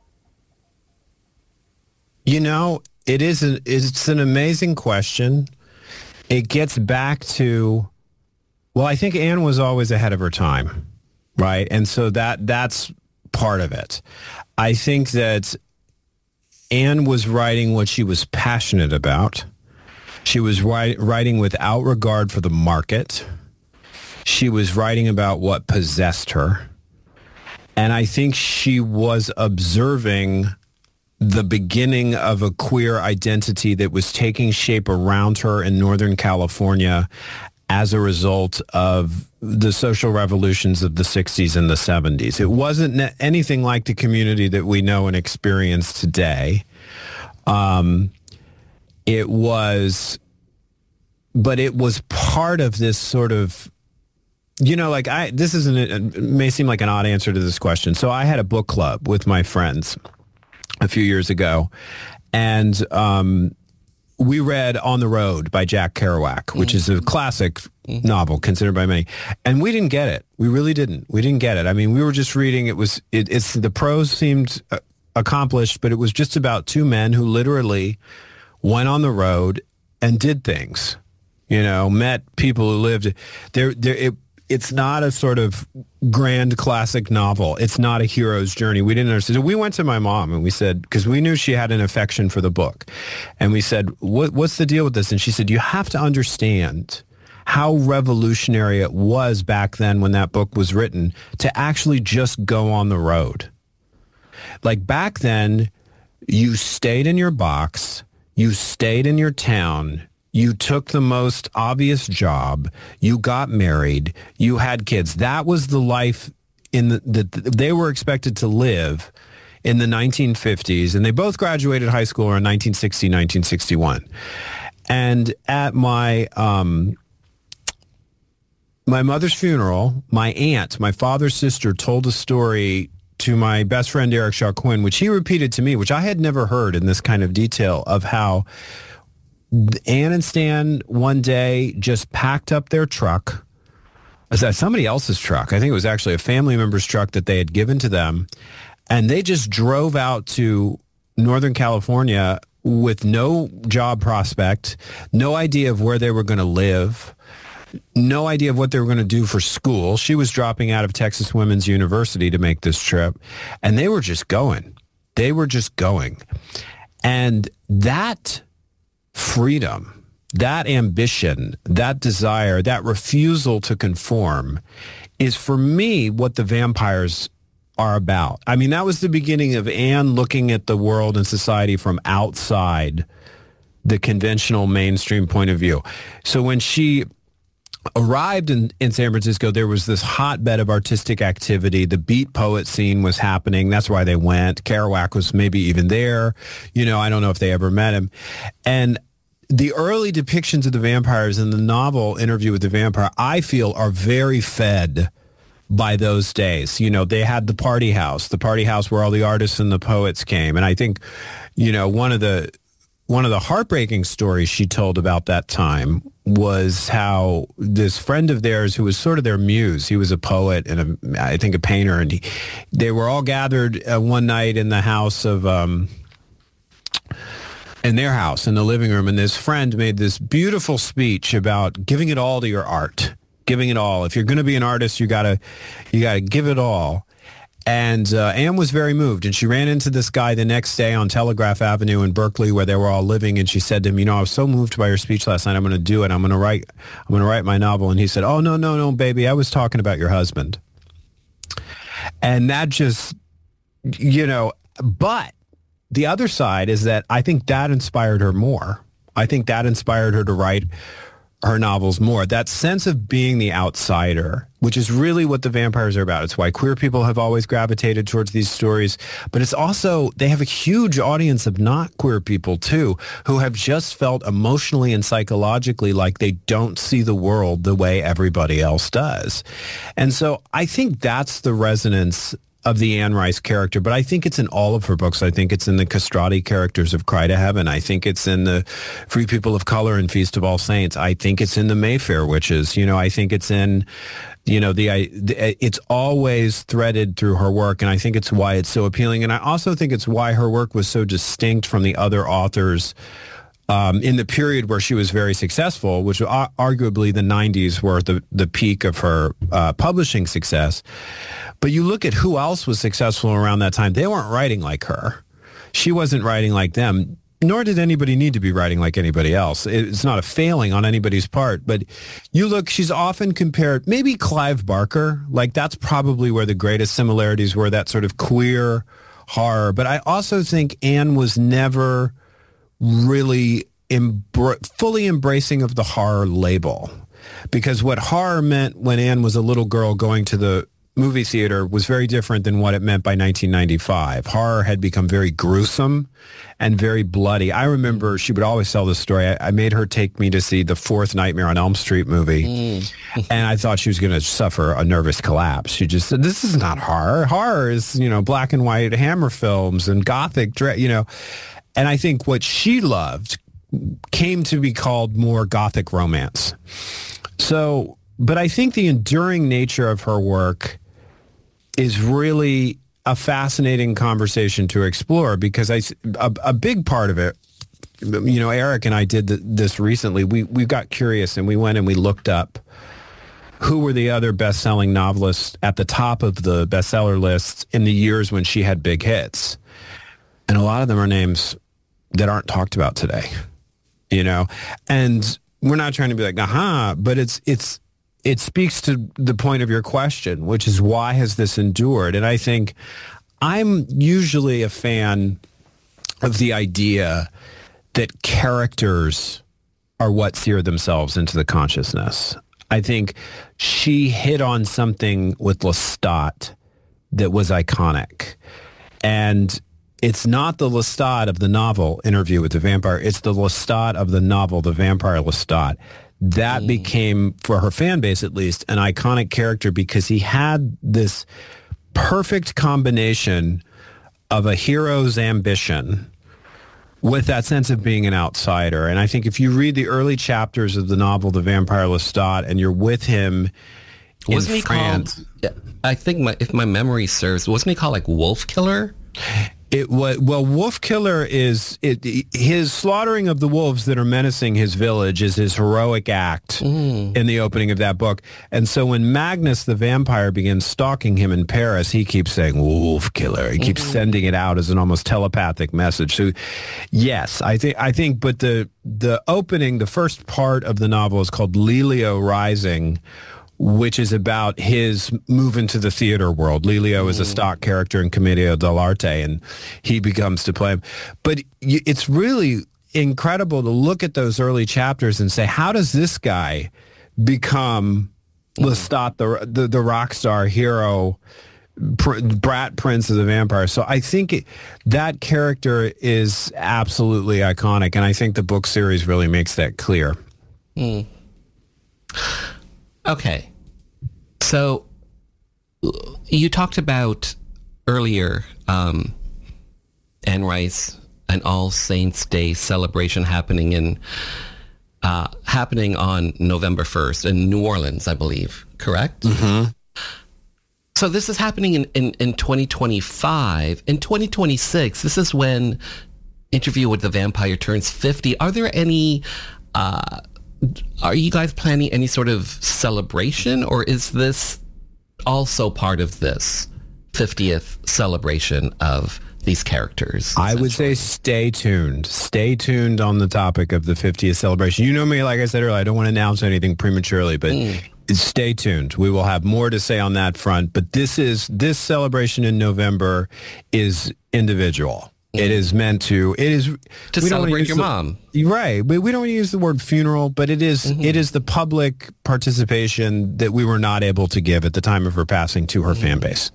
Speaker 5: You know, it is an, it's an amazing question. It gets back to, well, I think Anne was always ahead of her time, right? And so that that's part of it. I think that Anne was writing what she was passionate about. She was write, writing without regard for the market. She was writing about what possessed her. And I think she was observing the beginning of a queer identity that was taking shape around her in Northern California as a result of the social revolutions of the sixties and the seventies. It wasn't ne- anything like the community that we know and experience today. Um, it was, but it was part of this sort of, you know, like I, this isn't, it may seem like an odd answer to this question. So I had a book club with my friends a few years ago, and um, we read On the Road by Jack Kerouac, which mm-hmm. is a classic mm-hmm. novel considered by many, and we didn't get it. We really didn't. We didn't get it. I mean, we were just reading. It was it, it's the prose seemed uh, accomplished, but it was just about two men who literally went on the road and did things, you know, met people who lived there. There, it, it's not a sort of grand classic novel. It's not a hero's journey. We didn't understand. We went to my mom and we said, because we knew she had an affection for the book. And we said, what, what's the deal with this? And she said, you have to understand how revolutionary it was back then when that book was written to actually just go on the road. Like back then, you stayed in your box, you stayed in your town, you took the most obvious job, you got married, you had kids. That was the life in the, that they were expected to live in the nineteen fifties. And they both graduated high school in nineteen sixty, nineteen sixty-one. And at my... Um, my mother's funeral, my aunt, my father's sister, told a story to my best friend Eric Shaw Quinn, which he repeated to me, which I had never heard in this kind of detail, of how Anne and Stan one day just packed up their truck. Was that somebody else's truck? I think it was actually a family member's truck that they had given to them. And they just drove out to Northern California with no job prospect, no idea of where they were going to live, no idea of what they were going to do for school. She was dropping out of Texas Women's University to make this trip. And they were just going. They were just going. And that freedom, that ambition, that desire, that refusal to conform is, for me, what the vampires are about. I mean, that was the beginning of Anne looking at the world and society from outside the conventional mainstream point of view. So when she arrived in, in San Francisco, there was this hotbed of artistic activity. The beat poet scene was happening. That's why they went. Kerouac was maybe even there. You know, I don't know if they ever met him. And the early depictions of the vampires in the novel Interview with the Vampire, I feel, are very fed by those days. You know, they had the party house, the party house where all the artists and the poets came. And I think, you know, one of the One of the heartbreaking stories she told about that time was how this friend of theirs, who was sort of their muse, he was a poet and a, I think a painter, and he, they were all gathered uh, one night in the house of, um, in their house, in the living room, and this friend made this beautiful speech about giving it all to your art, giving it all. If you're going to be an artist, you gotta, you gotta give it all. And uh, Anne was very moved, and she ran into this guy the next day on Telegraph Avenue in Berkeley, where they were all living. And she said to him, "You know, I was so moved by your speech last night. I'm going to do it. I'm going to write. I'm going to write my novel." And he said, "Oh no, no, no, baby. I was talking about your husband." And that just, you know. But the other side is that I think that inspired her more. I think that inspired her to write her novels more. That sense of being the outsider, which is really what the vampires are about. It's why queer people have always gravitated towards these stories. But it's also, they have a huge audience of not queer people too, who have just felt emotionally and psychologically like they don't see the world the way everybody else does. And so I think that's the resonance of the Anne Rice character, but I think it's in all of her books. I think it's in the Castrati characters of Cry to Heaven. I think it's in the Free People of Color and Feast of All Saints. I think it's in the Mayfair Witches. You know, I think it's in, you know, the, the it's always threaded through her work, and I think it's why it's so appealing. And I also think it's why her work was so distinct from the other authors Um, in the period where she was very successful, which was arguably the nineties were the, the peak of her uh, publishing success. But you look at who else was successful around that time. They weren't writing like her. She wasn't writing like them, nor did anybody need to be writing like anybody else. It's not a failing on anybody's part. But you look, she's often compared, maybe Clive Barker, like that's probably where the greatest similarities were, that sort of queer horror. But I also think Anne was never really embr- fully embracing of the horror label, because what horror meant when Anne was a little girl going to the movie theater was very different than what it meant by nineteen ninety-five. Horror had become very gruesome and very bloody. I remember she would always tell this story. I, I made her take me to see the fourth Nightmare on Elm Street movie, mm. and I thought she was going to suffer a nervous collapse. She just said, "This is not horror. Horror is, you know, black and white Hammer films and gothic, you know." And I think what she loved came to be called more gothic romance. So, but I think the enduring nature of her work is really a fascinating conversation to explore because I, a, a big part of it, you know, Eric and I did the, this recently. We we got curious and we went and we looked up who were the other best-selling novelists at the top of the bestseller lists in the years when she had big hits. And a lot of them are names that aren't talked about today, you know? And we're not trying to be like, aha, but it's it's it speaks to the point of your question, which is why has this endured? And I think I'm usually a fan of the idea that characters are what sear themselves into the consciousness. I think she hit on something with Lestat that was iconic. And it's not the Lestat of the novel Interview with the Vampire. It's the Lestat of the novel, The Vampire Lestat. That mm. became, for her fan base at least, an iconic character because he had this perfect combination of a hero's ambition with that sense of being an outsider. And I think if you read the early chapters of the novel, The Vampire Lestat, and you're with him in
Speaker 3: wasn't he
Speaker 5: France.
Speaker 3: Called, I think my, if my memory serves, wasn't he called like Wolf Killer?
Speaker 5: It was, well, Wolf Killer is, it, his slaughtering of the wolves that are menacing his village is his heroic act mm. in the opening of that book. And so when Magnus the vampire begins stalking him in Paris, he keeps saying, Wolf Killer. He keeps mm-hmm. sending it out as an almost telepathic message. So yes, I think, I think, but the, the opening, the first part of the novel is called Lelio Rising, which is about his move into the theater world. Lelio mm. is a stock character in Commedia dell'arte, and he becomes to play him. But it's really incredible to look at those early chapters and say, how does this guy become mm. Lestat, the, the, the rock star hero, pr- brat prince of the vampire? So I think it, that character is absolutely iconic, and I think the book series really makes that clear.
Speaker 3: Mm. Okay. So you talked about earlier um, Anne Rice, an All Saints Day celebration happening in uh, happening on November first in New Orleans, I believe, correct?
Speaker 5: Mm-hmm.
Speaker 3: So this is happening in, in, in twenty twenty-five. In twenty twenty-six, this is when Interview with the Vampire turns fifty. Are there any... Uh, Are you guys planning any sort of celebration, or is this also part of this fiftieth celebration of these characters?
Speaker 5: I would say stay tuned. Stay tuned on the topic of the fiftieth celebration. You know me, like I said earlier, I don't want to announce anything prematurely, but mm. stay tuned. We will have more to say on that front. But this is this celebration in November is individual. It is meant to. It is
Speaker 3: to celebrate your
Speaker 5: the,
Speaker 3: mom,
Speaker 5: right? But we don't want to use the word funeral. But it is. Mm-hmm. It is the public participation that we were not able to give at the time of her passing to her mm-hmm. fan base.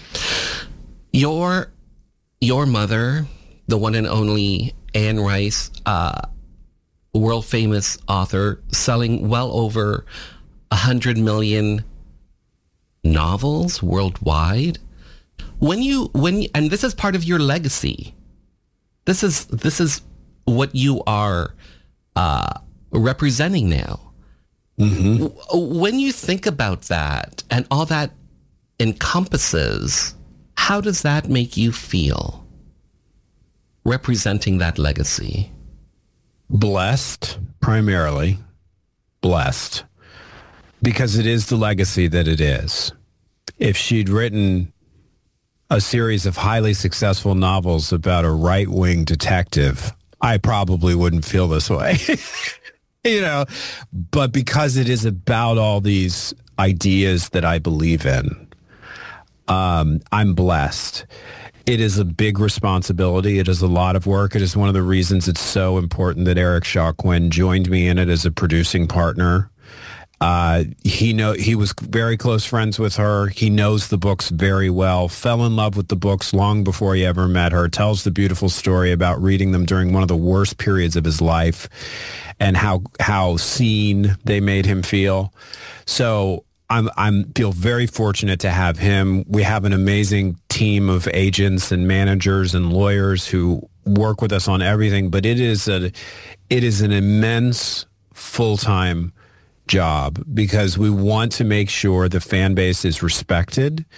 Speaker 3: Your, your mother, the one and only Anne Rice, uh, world famous author, selling well over a hundred million novels worldwide. When you when you, and this is part of your legacy. This is this is what you are uh, representing now.
Speaker 5: Mm-hmm.
Speaker 3: When you think about that and all that encompasses, how does that make you feel? Representing that legacy.
Speaker 5: Blessed, primarily. Blessed. Because it is the legacy that it is. If she'd written a series of highly successful novels about a right-wing detective, I probably wouldn't feel this way. You know, but because it is about all these ideas that I believe in, um, I'm blessed. It is a big responsibility. It is a lot of work. It is one of the reasons it's so important that Eric Shaw Quinn joined me in it as a producing partner. Uh, he know he was very close friends with her. He knows the books very well, fell in love with the books long before he ever met her, tells the beautiful story about reading them during one of the worst periods of his life and how how seen they made him feel. So I'm I'm feel very fortunate to have him. We have an amazing team of agents and managers and lawyers who work with us on everything, but it is a it is an immense full-time job because we want to make sure the fan base is respected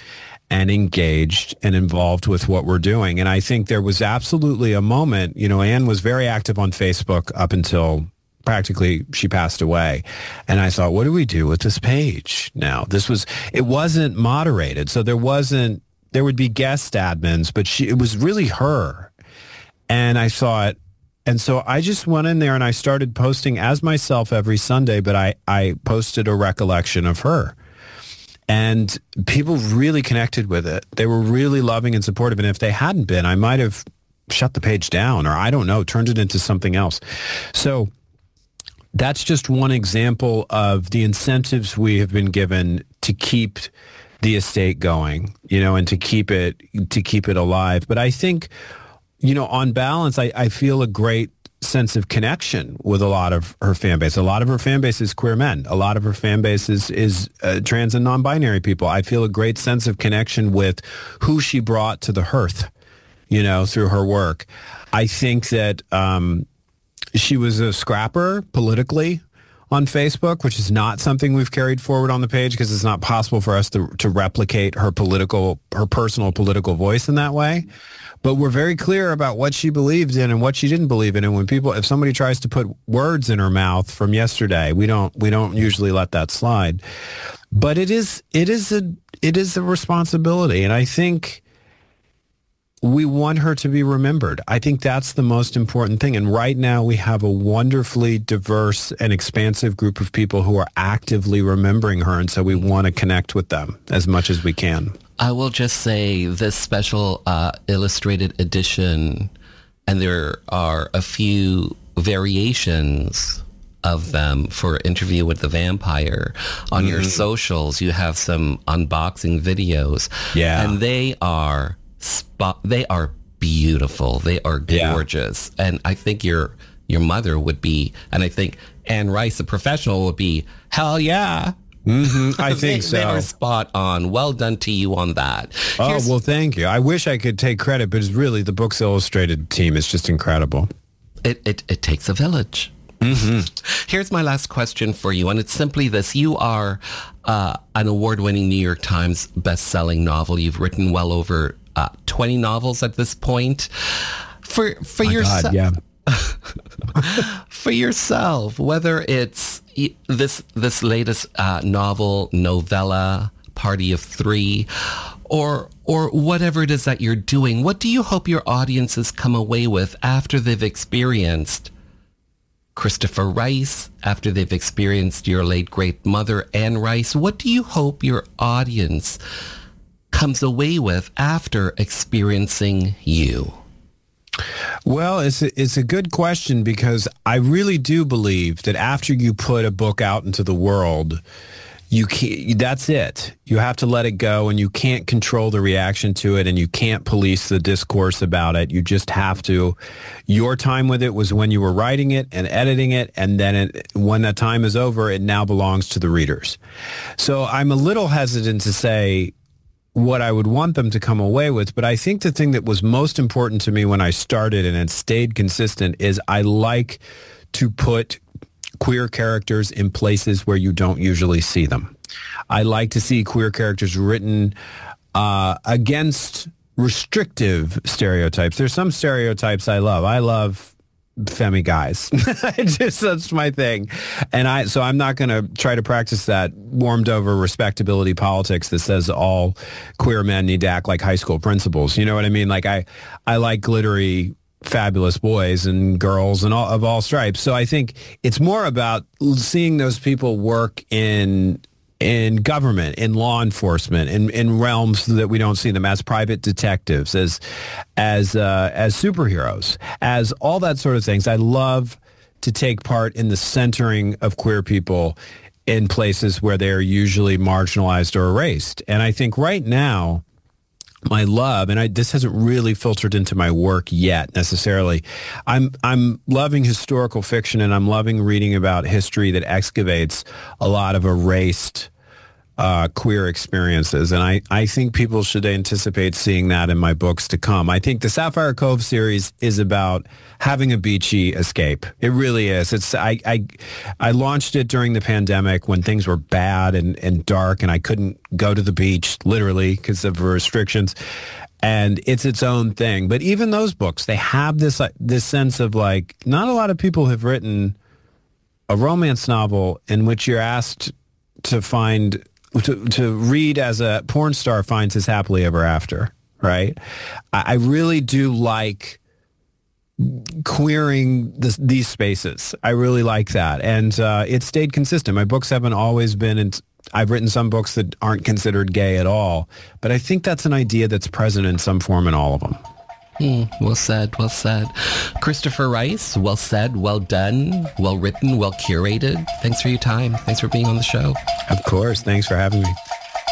Speaker 5: and engaged and involved with what we're doing. And I think there was absolutely a moment, you know, Anne was very active on Facebook up until practically she passed away. And I thought, what do we do with this page now? This was, it wasn't moderated. So there wasn't, there would be guest admins, but she, it was really her. And I thought, and so I just went in there and I started posting as myself every Sunday, but I, I posted a recollection of her. And people really connected with it. They were really loving and supportive. And if they hadn't been, I might have shut the page down, or I don't know, turned it into something else. So that's just one example of the incentives we have been given to keep the estate going, you know, and to keep it to keep it alive. But I think, you know, on balance, I, I feel a great sense of connection with a lot of her fan base. A lot of her fan base is queer men. A lot of her fan base is, is uh, trans and non-binary people. I feel a great sense of connection with who she brought to the hearth, you know, through her work. I think that um, she was a scrapper politically on Facebook, which is not something we've carried forward on the page because it's not possible for us to, to replicate her political, her personal political voice in that way. But we're very clear about what she believed in and what she didn't believe in. And when people, if somebody tries to put words in her mouth from yesterday, we don't, we don't usually let that slide. But it is, it is a, it is a responsibility. And I think we want her to be remembered. I think that's the most important thing. And right now we have a wonderfully diverse and expansive group of people who are actively remembering her. And so we want to connect with them as much as we can.
Speaker 3: I will just say this special uh, illustrated edition, and there are a few variations of them for Interview with the Vampire. On mm. your socials, you have some unboxing videos.
Speaker 5: Yeah.
Speaker 3: And they are spot, they are beautiful. They are gorgeous. Yeah. And I think your your mother would be, and I think Anne Rice, a professional, would be, hell yeah.
Speaker 5: Mm-hmm, I think
Speaker 3: they,
Speaker 5: so.
Speaker 3: They are spot on. Well done to you on that.
Speaker 5: Oh,
Speaker 3: Here's,
Speaker 5: well, thank you. I wish I could take credit, but it's really the Books Illustrated team is just incredible.
Speaker 3: It, it, it takes a village.
Speaker 5: Mm-hmm.
Speaker 3: Here's my last question for you, and it's simply this. You are uh, an award-winning New York Times best-selling novel. You've written well over uh, twenty novels at this point. For, for yourself,
Speaker 5: yeah.
Speaker 3: For yourself, whether it's this this latest uh, novel, novella, Party of Three, or or whatever it is that you're doing, what do you hope your audiences come away with after they've experienced Christopher Rice, after they've experienced your late great mother, Anne Rice? What do you hope your audience comes away with after experiencing you?
Speaker 5: Well, it's a, it's a good question, because I really do believe that after you put a book out into the world, you can't, that's it. You have to let it go, and you can't control the reaction to it, and you can't police the discourse about it. You just have to. Your time with it was when you were writing it and editing it, and then it, when that time is over, it now belongs to the readers. So I'm a little hesitant to say what I would want them to come away with. But I think the thing that was most important to me when I started, and it stayed consistent, is I like to put queer characters in places where you don't usually see them. I like to see queer characters written uh, against restrictive stereotypes. There's some stereotypes I love. I love femi guys. Just, that's my thing. And I, so I'm not going to try to practice that warmed over respectability politics that says all queer men need to act like high school principals. You know what I mean? Like I, I like glittery, fabulous boys and girls and all of all stripes. So I think it's more about seeing those people work in in government, in law enforcement, in, in realms that we don't see them, as private detectives, as as uh, as superheroes, as all that sort of things. I love to take part in the centering of queer people in places where they are usually marginalized or erased. And I think right now, my love, and I, this hasn't really filtered into my work yet necessarily, I'm I'm loving historical fiction, and I'm loving reading about history that excavates a lot of erased uh, queer experiences. And I, I think people should anticipate seeing that in my books to come. I think the Sapphire Cove series is about having a beachy escape. It really is. It's I, I, I launched it during the pandemic when things were bad and, and dark, and I couldn't go to the beach, literally, because of restrictions. And it's its own thing. But even those books, they have this this sense of like, not a lot of people have written a romance novel in which you're asked to find, to, to read as a porn star finds his happily ever after, right? I, I really do like queering this, these spaces. I really like that. And uh, it stayed consistent. My books haven't always been, in, I've written some books that aren't considered gay at all, but I think that's an idea that's present in some form in all of them.
Speaker 3: Hmm, well said, well said. Christopher Rice, well said, well done, well written, well curated. Thanks for your time. Thanks for being on the show.
Speaker 5: Of course. Thanks for having me.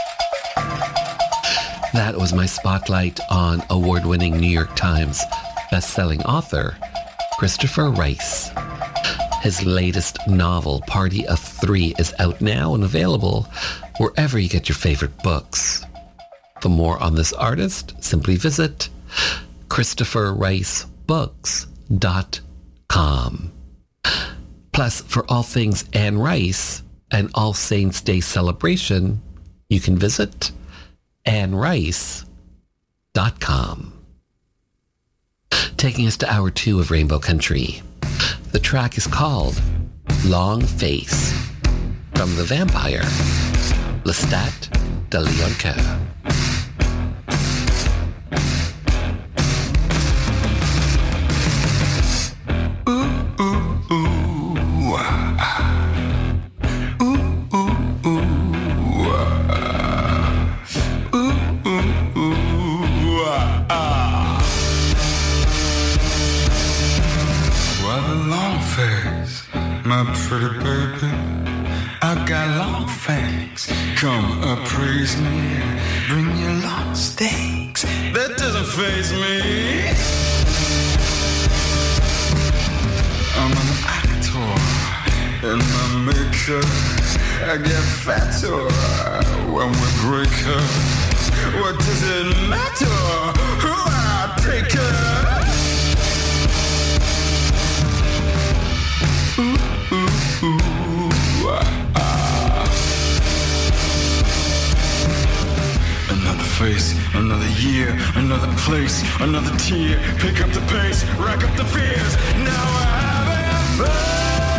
Speaker 3: That was my spotlight on award-winning New York Times best-selling author, Christopher Rice. His latest novel, Party of Three, is out now and available wherever you get your favorite books. For more on this artist, simply visit christopher rice books dot com. Plus, for all things Anne Rice and All Saints' Day celebration, you can visit anne rice dot com. Taking us to hour two of Rainbow Country. The track is called Long Face from The Vampire, Lestat de Lyoncoeur.
Speaker 14: My pretty baby, I got long fangs. Come appraise me, bring your long steaks. That doesn't faze me. I'm an actor in my makeup. I get fatter when we break up. What does it matter who I take her? Ooh, ooh, ah, ah. Another face, another year, another place, another tear. Pick up the pace, rack up the fears. Now I'm having fun.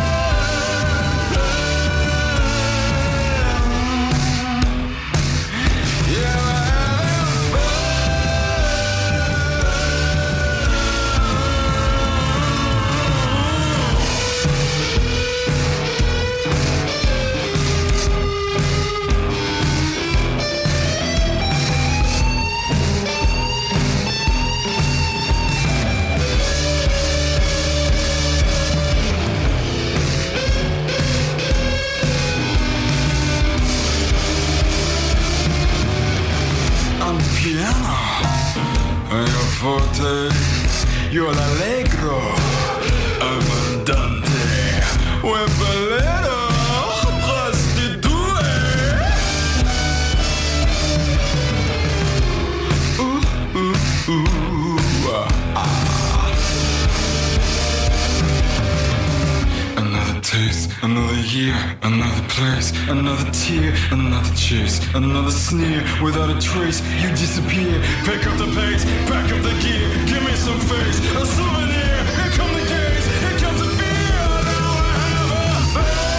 Speaker 14: Forte, you're l'allegro, I'm andante, we're balero, prostitue. Ooh, ooh, ooh, ah. Another taste, another year, another place, another tear, another chase, another sneer. Without a trace, you disappear. Pick up the pace, back up the gear. Give me some face, a souvenir. Here come the gaze, here comes the fear. Now I have a face.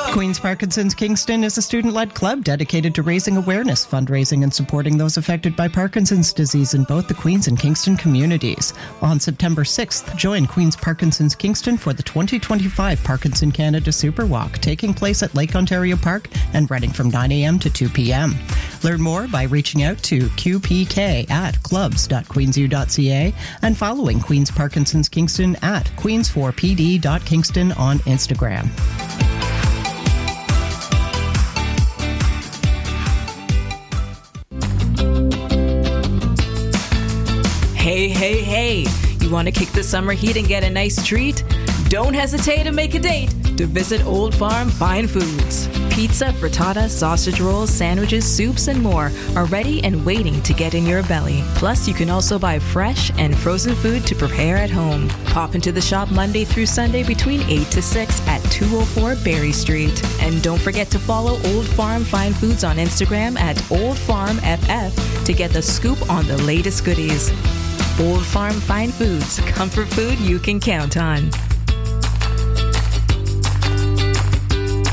Speaker 15: Queen's Parkinson's Kingston is a student-led club dedicated to raising awareness, fundraising, and supporting those affected by Parkinson's disease in both the Queens and Kingston communities. On September sixth, join Queen's Parkinson's Kingston for the twenty twenty-five Parkinson Canada Super Walk, taking place at Lake Ontario Park and running from nine a.m. to two p.m. Learn more by reaching out to Q P K at clubs dot queens u dot c a and following Queen's Parkinson's Kingston at queens four p d dot kingston on Instagram.
Speaker 16: Hey, hey, hey! You want to kick the summer heat and get a nice treat? Don't hesitate to make a date to visit Old Farm Fine Foods. Pizza, frittata, sausage rolls, sandwiches, soups, and more are ready and waiting to get in your belly. Plus, you can also buy fresh and frozen food to prepare at home. Pop into the shop Monday through Sunday between eight to six at two oh four Berry Street. And don't forget to follow Old Farm Fine Foods on Instagram at Old Farm F F to get the scoop on the latest goodies. Old Farm Fine Foods, comfort food you can count on.